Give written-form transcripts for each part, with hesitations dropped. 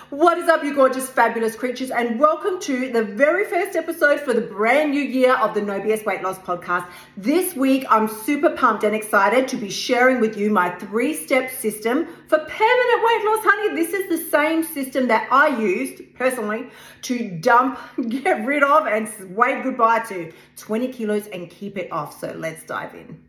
What is up, you gorgeous, fabulous creatures, and welcome to the very first episode for the brand new year of the No BS Weight Loss Podcast. This week, I'm super pumped and excited to be sharing with you my 3-step system for permanent weight loss, honey. This is the same system that I used, personally, to dump, get rid of, and wave goodbye to 20 kilos and keep it off. So let's dive in.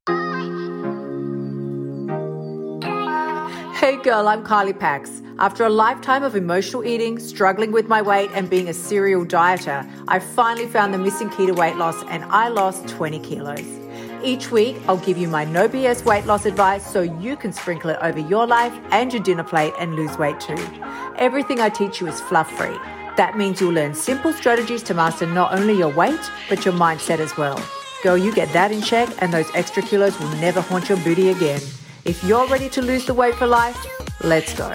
Hey girl, I'm Kylie Pax. After a lifetime of emotional eating, struggling with my weight, and being a serial dieter, I finally found the missing key to weight loss and I lost 20 kilos. Each week, I'll give you my no BS weight loss advice so you can sprinkle it over your life and your dinner plate and lose weight too. Everything I teach you is fluff-free. That means you'll learn simple strategies to master not only your weight, but your mindset as well. Girl, you get that in check and those extra kilos will never haunt your booty again. If you're ready to lose the weight for life, let's go.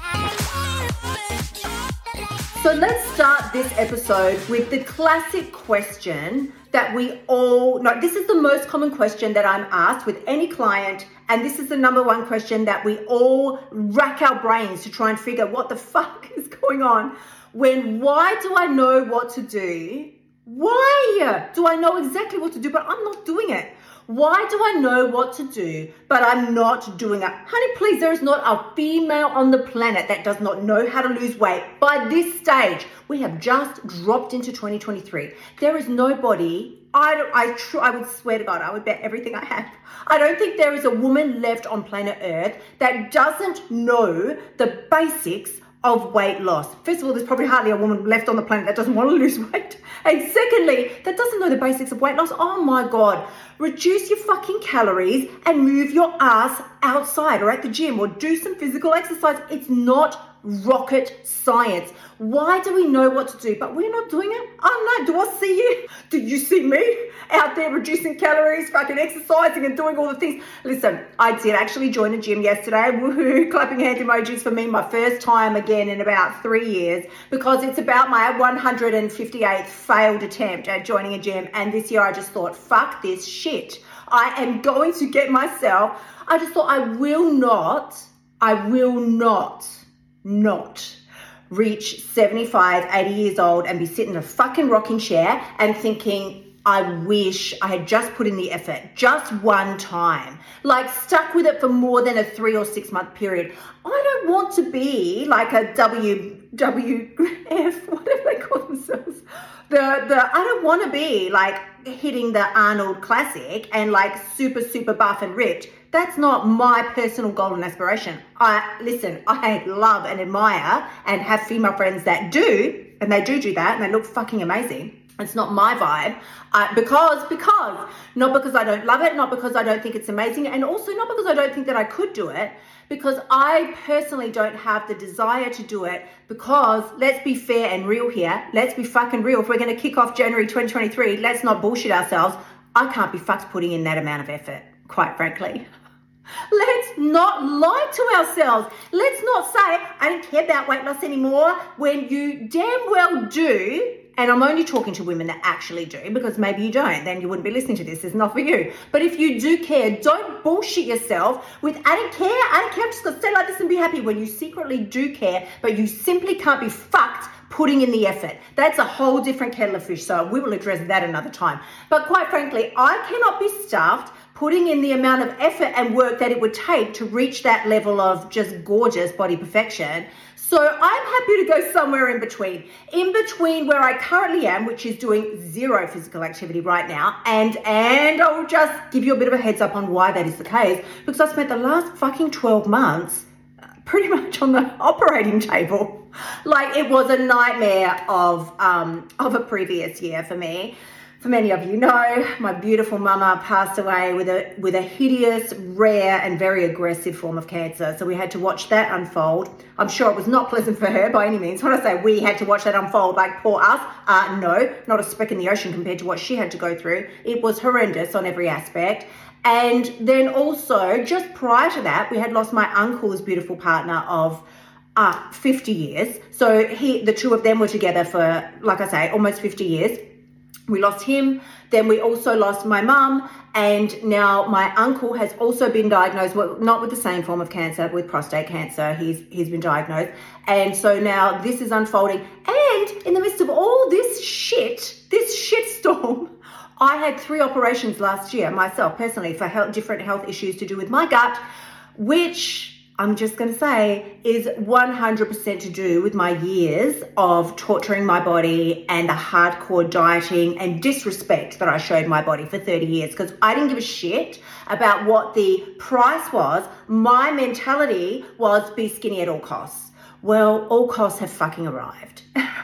So let's start this episode with the classic question that we all know. This is the most common question that I'm asked with any client, and this is the number one question that we all rack our brains to try and figure what the fuck is going on. Why do I know what to do? Why do I know exactly what to do, but I'm not doing it? Why do I know what to do, but I'm not doing it? Honey, please, there is not a female on the planet that does not know how to lose weight. By this stage, we have just dropped into 2023. There is nobody, I would swear to God, I would bet everything I have. I don't think there is a woman left on planet Earth that doesn't know the basics of weight loss. First of all, there's probably hardly a woman left on the planet that doesn't want to lose weight. And secondly, that doesn't know the basics of weight loss. Oh my God. Reduce your fucking calories and move your ass outside or at the gym or do some physical exercise. It's not rocket science. Why do we know what to do, but we're not doing it? I'm not. Do I see you? Do you see me out there reducing calories, fucking exercising and doing all the things? Listen, I did actually join a gym yesterday. Woohoo, clapping hand emojis for me. My first time again in about 3 years, because it's about my 158th failed attempt at joining a gym. And this year I just thought, fuck this shit. I am going to get myself. I just thought I will not reach 75, 80 years old and be sitting in a fucking rocking chair and thinking, I wish I had just put in the effort just one time, like stuck with it for more than a 3 or 6 month period. I don't want to be like a WWF, whatever they call themselves. I don't want to be like hitting the Arnold Classic and like super buff and ripped. That's not my personal goal and aspiration. I love and admire and have female friends that do, and they do that, and they look fucking amazing. It's not my vibe, because not because I don't love it, not because I don't think it's amazing, and also not because I don't think that I could do it, because I personally don't have the desire to do it, because let's be fair and real here. Let's be fucking real. If we're going to kick off January 2023, let's not bullshit ourselves. I can't be fucked putting in that amount of effort, quite frankly. Let's not lie to ourselves. Let's not say, I don't care about weight loss anymore, when you damn well do. And I'm only talking to women that actually do, because maybe you don't, then you wouldn't be listening to this. It's not for you. But if you do care, don't bullshit yourself with, I don't care, I'm just going to stay like this and be happy, when you secretly do care, but you simply can't be fucked putting in the effort. That's a whole different kettle of fish. So we will address that another time. But quite frankly, I cannot be stuffed putting in the amount of effort and work that it would take to reach that level of just gorgeous body perfection. So I'm happy to go somewhere in between where I currently am, which is doing 0 physical activity right now. And I'll just give you a bit of a heads up on why that is the case, because I spent the last fucking 12 months pretty much on the operating table. Like, it was a nightmare of a previous year for me. For many of you know, my beautiful mama passed away with a hideous, rare, and very aggressive form of cancer. So we had to watch that unfold. I'm sure it was not pleasant for her by any means. When I say we had to watch that unfold, like poor us, no, not a speck in the ocean compared to what she had to go through. It was horrendous on every aspect. And then also, just prior to that, we had lost my uncle's beautiful partner of 50 years. So the two of them were together for, like I say, almost 50 years. We lost him. Then we also lost my mum. And now my uncle has also been diagnosed, well, not with the same form of cancer, with prostate cancer. He's been diagnosed. And so now this is unfolding. And in the midst of all this shitstorm, I had 3 operations last year myself personally for different health issues to do with my gut, which I'm just going to say is 100% to do with my years of torturing my body and the hardcore dieting and disrespect that I showed my body for 30 years, because I didn't give a shit about what the price was. My mentality was be skinny at all costs. Well, all costs have fucking arrived.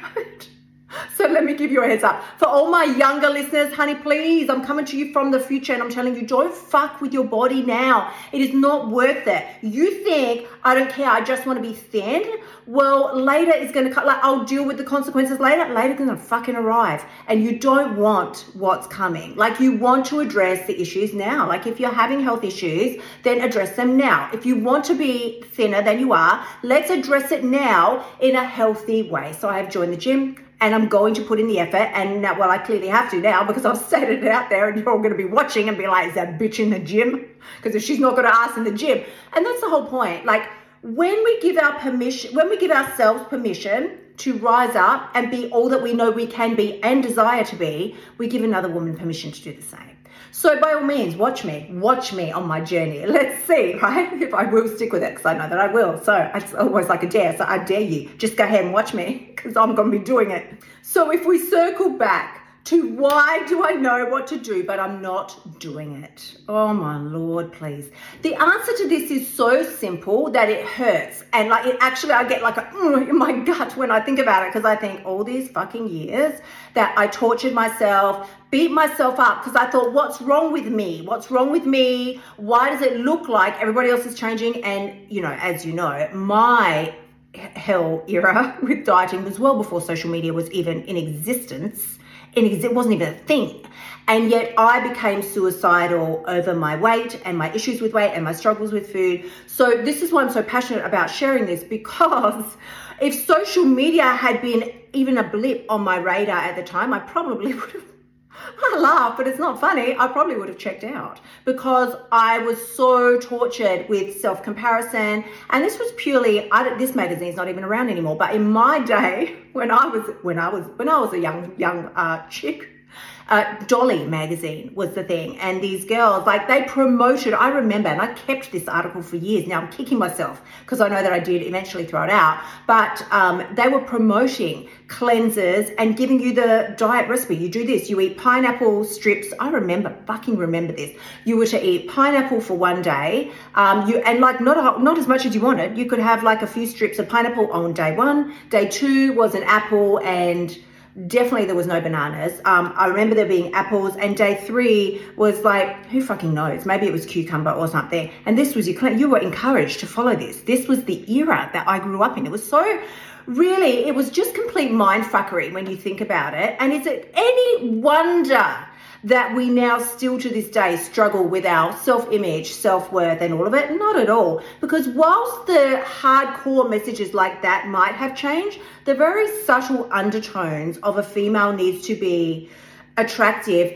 So let me give you a heads up. For all my younger listeners, honey, please, I'm coming to you from the future and I'm telling you, don't fuck with your body now. It is not worth it. You think, I don't care, I just want to be thin. Well, later is going to cut, like I'll deal with the consequences later. Later's going to fucking arrive. And you don't want what's coming. Like you want to address the issues now. Like if you're having health issues, then address them now. If you want to be thinner than you are, let's address it now in a healthy way. So I have joined the gym. And I'm going to put in the effort, and now, well, I clearly have to now because I've stated it out there and you're all going to be watching and be like, is that bitch in the gym? Because if she's not going to ask in the gym. And that's the whole point. Like when we give ourselves permission to rise up and be all that we know we can be and desire to be, we give another woman permission to do the same. So by all means, watch me on my journey. Let's see, right? If I will stick with it, because I know that I will. So it's almost like a dare. So I dare you, just go ahead and watch me because I'm going to be doing it. So if we circle back to why do I know what to do, but I'm not doing it? Oh my Lord, please. The answer to this is so simple that it hurts. And like it actually, I get like a in my gut when I think about it, because I think all these fucking years that I tortured myself, beat myself up because I thought, what's wrong with me? What's wrong with me? Why does it look like everybody else is changing? And, you know, as you know, my hell era with dieting was well before social media was even in existence. It wasn't even a thing. And yet I became suicidal over my weight and my issues with weight and my struggles with food. So this is why I'm so passionate about sharing this, because if social media had been even a blip on my radar at the time, I probably would have, I laugh, but it's not funny. I probably would have checked out because I was so tortured with self-comparison. And this was purely, this magazine's not even around anymore. But in my day, when I was a young chick, Dolly magazine was the thing. And these girls, like they promoted, I remember, and I kept this article for years. Now I'm kicking myself because I know that I did eventually throw it out. But they were promoting cleansers and giving you the diet recipe. You do this, you eat pineapple strips. I fucking remember this. You were to eat pineapple for one day. And like not as much as you wanted. You could have like a few strips of pineapple on day 1. Day 2 was an apple, and definitely there was no bananas. I remember there being apples, and day 3 was like, who fucking knows? Maybe it was cucumber or something. And this was you were encouraged to follow this. This was the era that I grew up in. It was so really, it was just complete mind fuckery when you think about it. And is it any wonder that we now still to this day struggle with our self-image, self-worth and all of it? Not at all. Because whilst the hardcore messages like that might have changed, the very subtle undertones of a female needs to be attractive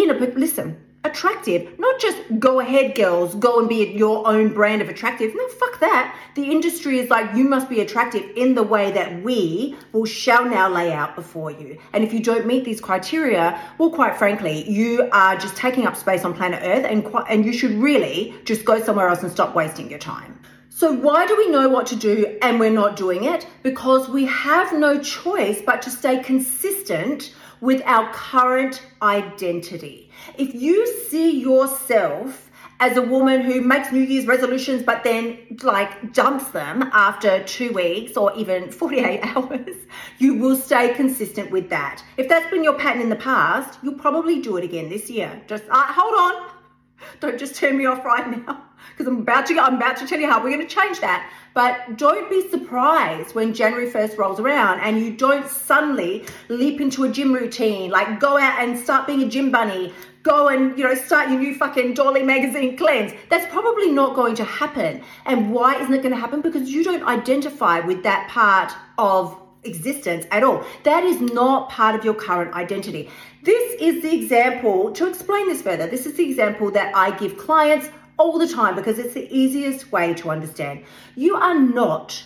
attractive, not just go ahead girls, go and be your own brand of attractive. No, fuck that. The industry is like, you must be attractive in the way that we shall now lay out before you. And if you don't meet these criteria, well, quite frankly, you are just taking up space on planet Earth, and you should really just go somewhere else and stop wasting your time. So why do we know what to do and we're not doing it? Because we have no choice but to stay consistent with our current identity. If you see yourself as a woman who makes New Year's resolutions but then like dumps them after 2 weeks or even 48 hours, you will stay consistent with that. If that's been your pattern in the past, you'll probably do it again this year. Just hold on. Don't just turn me off right now, because I'm about to tell you how we're going to change that. But don't be surprised when January 1st rolls around and you don't suddenly leap into a gym routine, like go out and start being a gym bunny, go and, start your new fucking Dolly magazine cleanse. That's probably not going to happen. And why isn't it going to happen? Because you don't identify with that part of existence at all. That is not part of your current identity. This is the example, to explain this further, this is the example that I give clients all the time because it's the easiest way to understand. You are not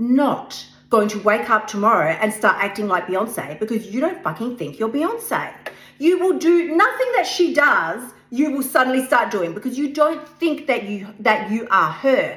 going to wake up tomorrow and start acting like Beyonce because you don't fucking think you're Beyonce. You will do nothing that she does, you will suddenly start doing because you don't think that you are her.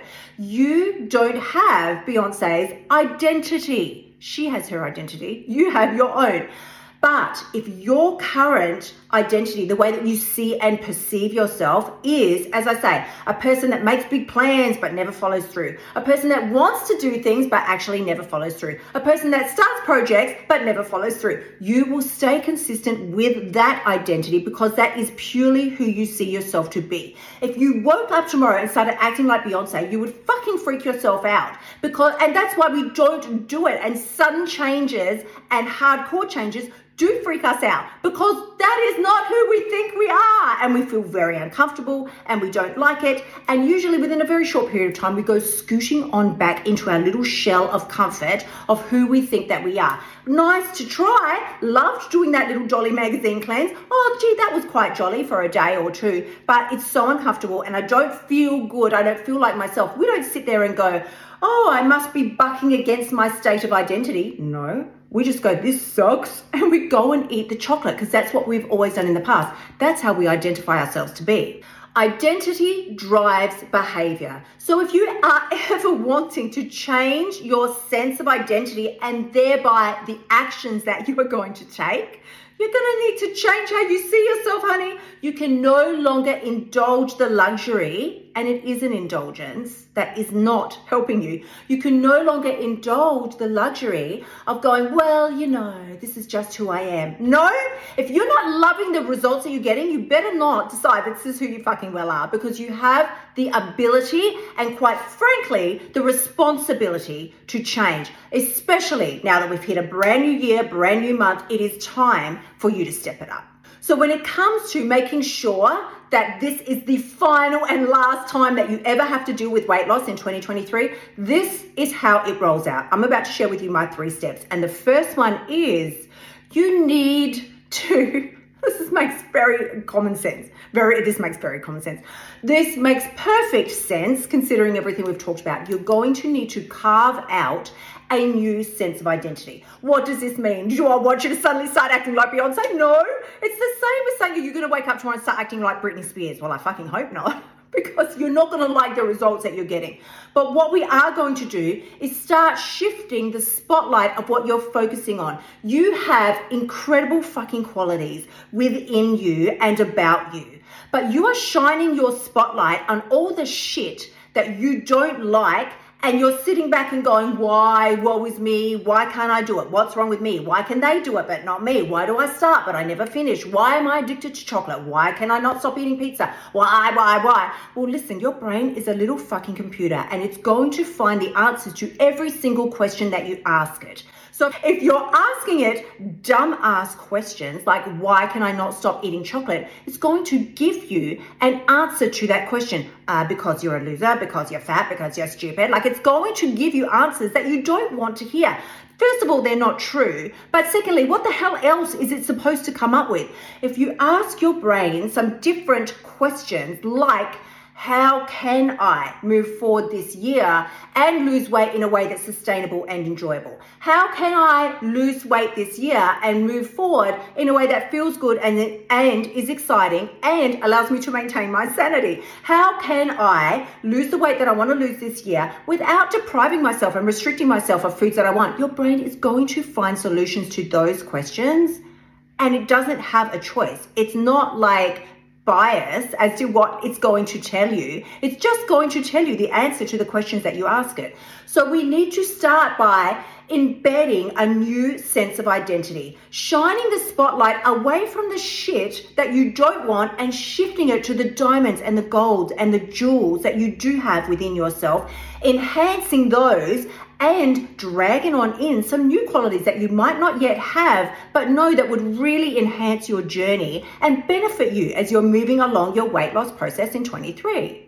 You don't have Beyonce's identity. She has her identity. You have your own. But if your current identity, the way that you see and perceive yourself is, as I say, a person that makes big plans but never follows through, a person that wants to do things but actually never follows through, a person that starts projects but never follows through, you will stay consistent with that identity because that is purely who you see yourself to be. If you woke up tomorrow and started acting like Beyonce, you would fucking freak yourself out and that's why we don't do it. And sudden changes and hardcore changes do freak us out because that is not who we think we are, and we feel very uncomfortable and we don't like it, and usually within a very short period of time we go scooting on back into our little shell of comfort of who we think that we are. Nice to try, loved doing that little Dolly magazine cleanse. Oh gee, that was quite jolly for a day or two, but it's so uncomfortable and I don't feel good, I don't feel like myself. We don't sit there and go, oh, I must be bucking against my state of identity. No, we just go, this sucks, and we go and eat the chocolate because that's what we've always done in the past. That's how we identify ourselves to be. Identity drives behavior. So if you are ever wanting to change your sense of identity and thereby the actions that you are going to take, you're going to need to change how you see yourself, honey. You can no longer indulge the luxury, and it is an indulgence that is not helping you. You can no longer indulge the luxury of going, well, you know, this is just who I am. No, if you're not loving the results that you're getting, you better not decide this is who you fucking well are, because you have the ability and, quite frankly, the responsibility to change, especially now that we've hit a brand new year, brand new month. It is time for you to step it up. So when it comes to making sure that this is the final and last time that you ever have to deal with weight loss in 2023, this is how it rolls out. I'm about to share with you my 3 steps. And the first one is you need to, this makes very common sense. This makes very common sense. This makes perfect sense considering everything we've talked about. You're going to need to carve out a new sense of identity. What does this mean? Do I want you to suddenly start acting like Beyonce? No. It's the same as saying you're going to wake up tomorrow and start acting like Britney Spears. Well, I fucking hope not, because you're not going to like the results that you're getting. But what we are going to do is start shifting the spotlight of what you're focusing on. You have incredible fucking qualities within you and about you, but you are shining your spotlight on all the shit that you don't like. And you're sitting back and going, why? Woe is me. Why can't I do it? What's wrong with me? Why can they do it but not me? Why do I start but I never finish? Why am I addicted to chocolate? Why can I not stop eating pizza? Why? Well, listen, your brain is a little fucking computer and it's going to find the answers to every single question that you ask it. So if you're asking it dumb ass questions like, why can I not stop eating chocolate? It's going to give you an answer to that question. Because you're a loser, because you're fat, because you're stupid. Like, it's going to give you answers that you don't want to hear. First of all, they're not true. But secondly, what the hell else is it supposed to come up with? If you ask your brain some different questions like, how can I move forward this year and lose weight in a way that's sustainable and enjoyable? How can I lose weight this year and move forward in a way that feels good and is exciting and allows me to maintain my sanity? How can I lose the weight that I want to lose this year without depriving myself and restricting myself of foods that I want? Your brain is going to find solutions to those questions, and it doesn't have a choice. It's not like bias as to what it's going to tell you. It's just going to tell you the answer to the questions that you ask it. So we need to start by embedding a new sense of identity, shining the spotlight away from the shit that you don't want and shifting it to the diamonds and the golds and the jewels that you do have within yourself, enhancing those and dragging on in some new qualities that you might not yet have, but know that would really enhance your journey and benefit you as you're moving along your weight loss process in 23.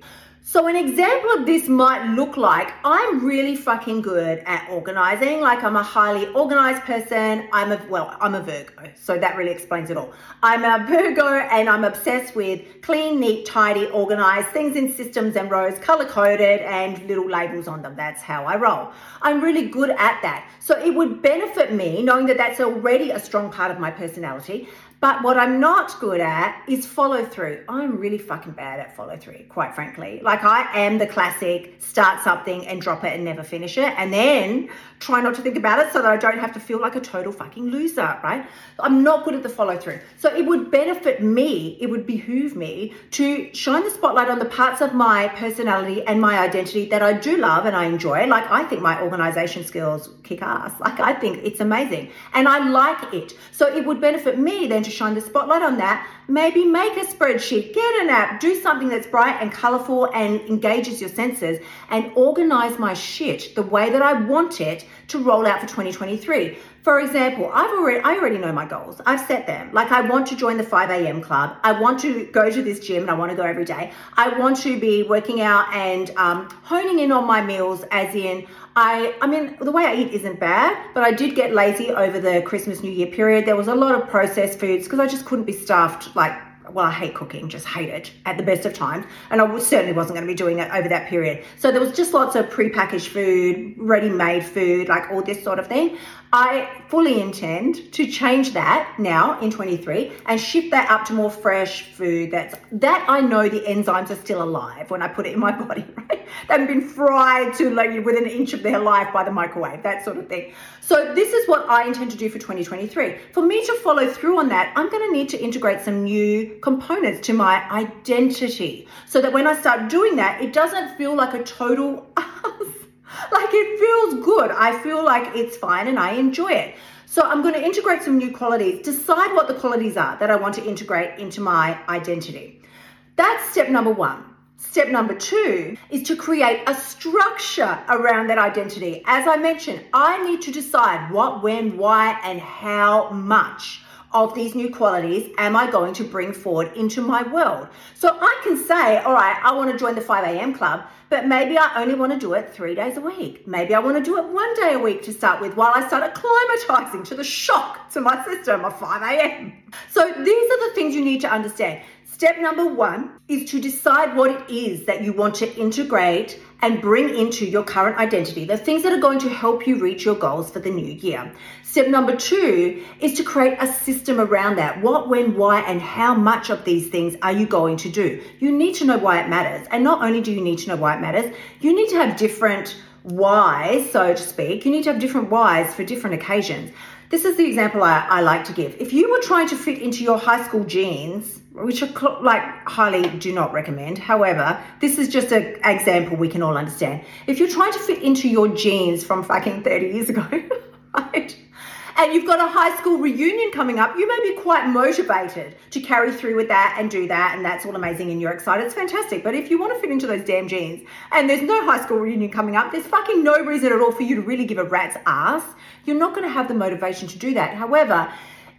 So an example of this might look like I'm really fucking good at organizing. Like I'm a highly organized person. I'm a Virgo. So that really explains it all. I'm a Virgo and I'm obsessed with clean, neat, tidy, organized, things in systems and rows, color coded and little labels on them. That's how I roll. I'm really good at that. So it would benefit me knowing that that's already a strong part of my personality. But what I'm not good at is follow through. I'm really fucking bad at follow through, quite frankly. Like I am the classic start something and drop it and never finish it and then try not to think about it so that I don't have to feel like a total fucking loser, right? I'm not good at the follow through. So it would benefit me, it would behoove me to shine the spotlight on the parts of my personality and my identity that I do love and I enjoy. Like I think my organization skills kick ass. Like I think it's amazing and I like it. So it would benefit me then to shine the spotlight on that. Maybe make a spreadsheet, get an app, do something that's bright and colorful and engages your senses and organize my shit the way that I want it to roll out for 2023. For example, I already know my goals. I've set them. Like I want to join the 5 a.m. club. I want to go to this gym and I want to go every day. I want to be working out and honing in on my meals as in I mean, the way I eat isn't bad, but I did get lazy over the Christmas New Year period. There was a lot of processed foods because I just couldn't be stuffed. I hate cooking, just hate it at the best of times. And I certainly wasn't going to be doing it over that period. So there was just lots of prepackaged food, ready-made food, like all this sort of thing. I fully intend to change that now in 23 and shift that up to more fresh food that I know the enzymes are still alive when I put it in my body, right? They haven't been fried to like within an inch of their life by the microwave, that sort of thing. So this is what I intend to do for 2023. For me to follow through on that, I'm going to need to integrate some new components to my identity so that when I start doing that, it doesn't feel like a total ass. Like it feels good. I feel like it's fine and I enjoy it. So I'm going to integrate some new qualities, decide what the qualities are that I want to integrate into my identity. That's step number one. Step number two is to create a structure around that identity. As I mentioned, I need to decide what, when, why, and how much of these new qualities am I going to bring forward into my world. So I can say, all right, I want to join the 5 a.m. club, but maybe I only want to do it 3 days a week. Maybe I want to do it 1 day a week to start with while I start acclimatizing to the shock to my system of 5 a.m. So these are the things you need to understand. Step number one is to decide what it is that you want to integrate and bring into your current identity, the things that are going to help you reach your goals for the new year. Step number two is to create a system around that. What, when, why, and how much of these things are you going to do? You need to know why it matters. And not only do you need to know why it matters, you need to have different whys, so to speak. You need to have different whys for different occasions. This is the example I like to give. If you were trying to fit into your high school jeans, which are like highly do not recommend. However, this is just an example we can all understand. If you're trying to fit into your jeans from fucking 30 years ago, right? And you've got a high school reunion coming up, you may be quite motivated to carry through with that and do that, and that's all amazing and you're excited. It's fantastic. But if you want to fit into those damn jeans and there's no high school reunion coming up, there's fucking no reason at all for you to really give a rat's ass. You're not going to have the motivation to do that. However,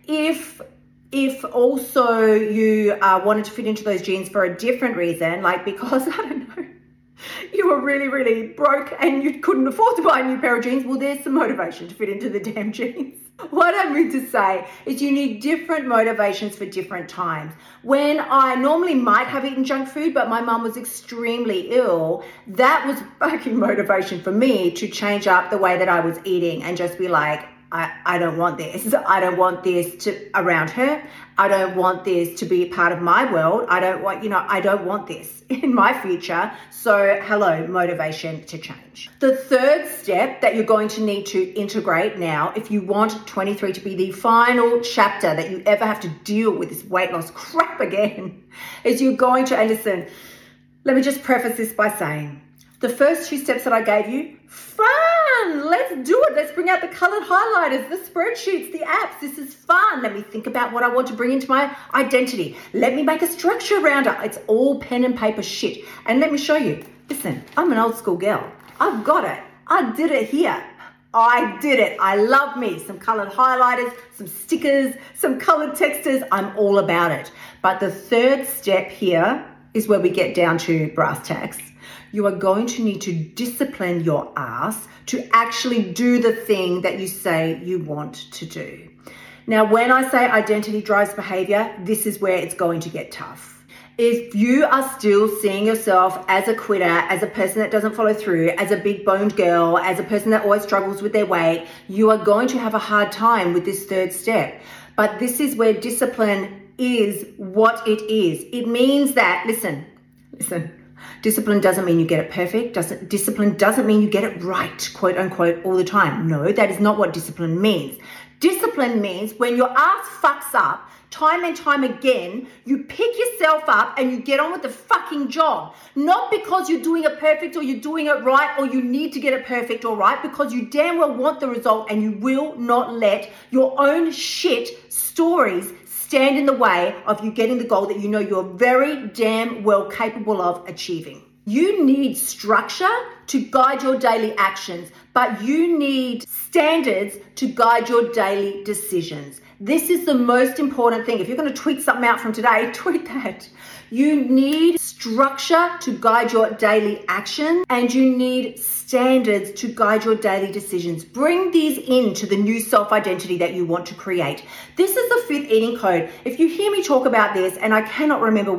if also you wanted to fit into those jeans for a different reason, like because, I don't know, you were really, really broke and you couldn't afford to buy a new pair of jeans, well, there's some motivation to fit into the damn jeans. What I mean to say is you need different motivations for different times. When I normally might have eaten junk food, but my mum was extremely ill, that was fucking motivation for me to change up the way that I was eating and just be like, I don't want this. I don't want this to around her. I don't want this to be part of my world. I don't want this in my future. So hello, motivation to change. The third step that you're going to need to integrate now, if you want 23 to be the final chapter that you ever have to deal with this weight loss crap again, is you're going to, and listen, let me just preface this by saying, the first two steps that I gave you, fun. Let's do it. Let's bring out the colored highlighters, the spreadsheets, the apps. This is fun. Let me think about what I want to bring into my identity. Let me make a structure around it. It's all pen and paper shit. And let me show you. Listen, I'm an old school girl. I've got it. I did it here. I did it. I love me. Some colored highlighters, some stickers, some colored textures. I'm all about it. But the third step here is where we get down to brass tacks. You are going to need to discipline your ass to actually do the thing that you say you want to do. Now, when I say identity drives behavior, this is where it's going to get tough. If you are still seeing yourself as a quitter, as a person that doesn't follow through, as a big boned girl, as a person that always struggles with their weight, you are going to have a hard time with this third step. But this is where discipline is what it is. It means that, listen, discipline doesn't mean you get it perfect. Discipline doesn't mean you get it right, quote unquote, all the time. No, that is not what discipline means. Discipline means when your ass fucks up, time and time again, you pick yourself up and you get on with the fucking job. Not because you're doing it perfect or you're doing it right or you need to get it perfect or right, because you damn well want the result and you will not let your own shit stories stand in the way of you getting the goal that you know you're very damn well capable of achieving. You need structure to guide your daily actions, but you need standards to guide your daily decisions. This is the most important thing. If you're going to tweet something out from today, tweet that. You need structure to guide your daily action, and you need standards to guide your daily decisions. Bring these into the new self-identity that you want to create. This is the 5th eating code. If you hear me talk about this, and I cannot remember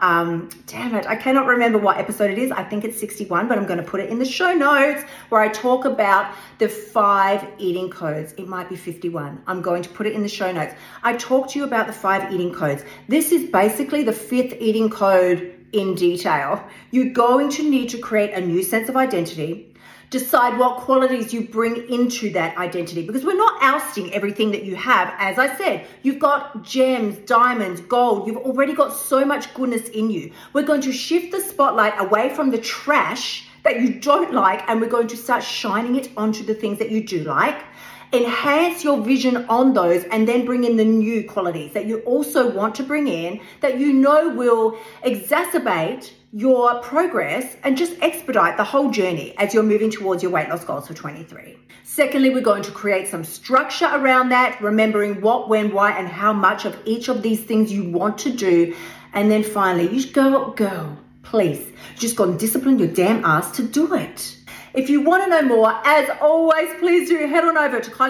I cannot remember what episode it is. I think it's 61, but I'm going to put it in the show notes where I talk about the 5 eating codes. It might be 51. I'm going to put it in the show notes. I talk to you about the 5 eating codes. This is basically the 5th eating code in detail. You're going to need to create a new sense of identity. Decide what qualities you bring into that identity, because we're not ousting everything that you have. As I said, you've got gems, diamonds, gold. You've already got so much goodness in you. We're going to shift the spotlight away from the trash that you don't like, and we're going to start shining it onto the things that you do like. Enhance your vision on those, and then bring in the new qualities that you also want to bring in that you know will exacerbate your progress and just expedite the whole journey as you're moving towards your weight loss goals for 23. Secondly, we're going to create some structure around that, remembering what, when, why, and how much of each of these things you want to do. And then finally, you girl, please, just go and discipline your damn ass to do it. If you want to know more, as always, please do head on over to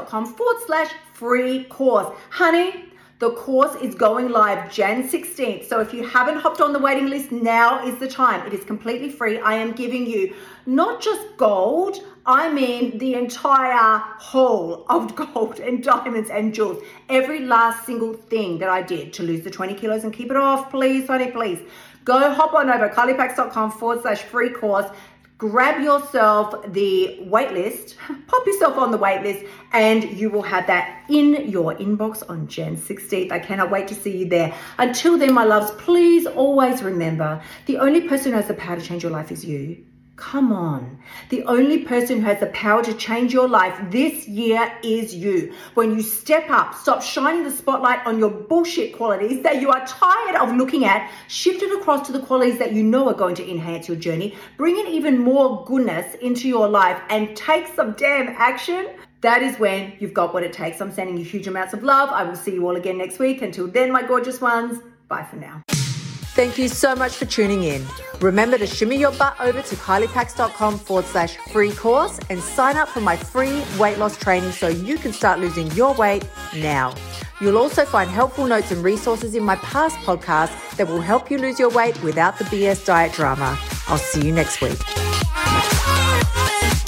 kyliepax.com/free course. Honey, the course is going live Jan 16th. So if you haven't hopped on the waiting list, now is the time. It is completely free. I am giving you not just gold, I mean the entire haul of gold and diamonds and jewels. Every last single thing that I did to lose the 20 kilos and keep it off. Please, honey, please. Go hop on over kyliepax.com/free course. Grab yourself the wait list, pop yourself on the wait list, and you will have that in your inbox on Jan 16th. I cannot wait to see you there. Until then, my loves, please always remember, the only person who has the power to change your life is you. Come on. The only person who has the power to change your life this year is you. When you step up, stop shining the spotlight on your bullshit qualities that you are tired of looking at, shift it across to the qualities that you know are going to enhance your journey, bring in even more goodness into your life, and take some damn action. That is when you've got what it takes. I'm sending you huge amounts of love. I will see you all again next week. Until then, my gorgeous ones, bye for now. Thank you so much for tuning in. Remember to shimmy your butt over to kyliepax.com/free course and sign up for my free weight loss training so you can start losing your weight now. You'll also find helpful notes and resources in my past podcasts that will help you lose your weight without the BS diet drama. I'll see you next week.